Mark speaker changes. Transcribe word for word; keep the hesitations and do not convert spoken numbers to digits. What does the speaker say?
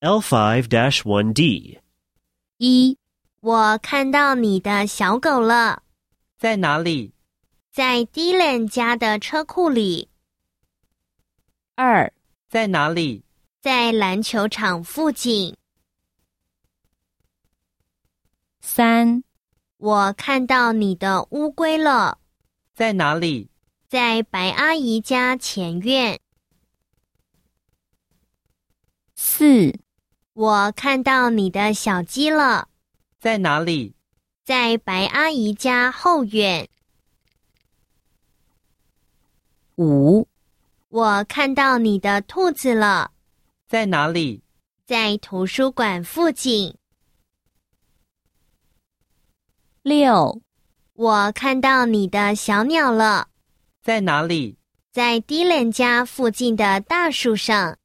Speaker 1: L five dash one D
Speaker 2: 一，我看到你的小狗了。
Speaker 3: 在哪里？
Speaker 2: 在 Dylan 家的车库里。
Speaker 4: 二，
Speaker 3: 在哪里？
Speaker 2: 在篮球场附近。
Speaker 4: 三，
Speaker 2: 我看到你的乌龟了。
Speaker 3: 在哪里？
Speaker 2: 在白阿姨家前院。
Speaker 4: 四，
Speaker 2: 我看到你的小鸡了。
Speaker 3: 在哪里？
Speaker 2: 在白阿姨家后院。
Speaker 4: 五，
Speaker 2: 我看到你的兔子了。
Speaker 3: 在哪里？
Speaker 2: 在图书馆附近。
Speaker 4: 六，
Speaker 2: 我看到你的小鸟了。
Speaker 3: 在哪里？
Speaker 2: 在 Dylan 家附近的大树上。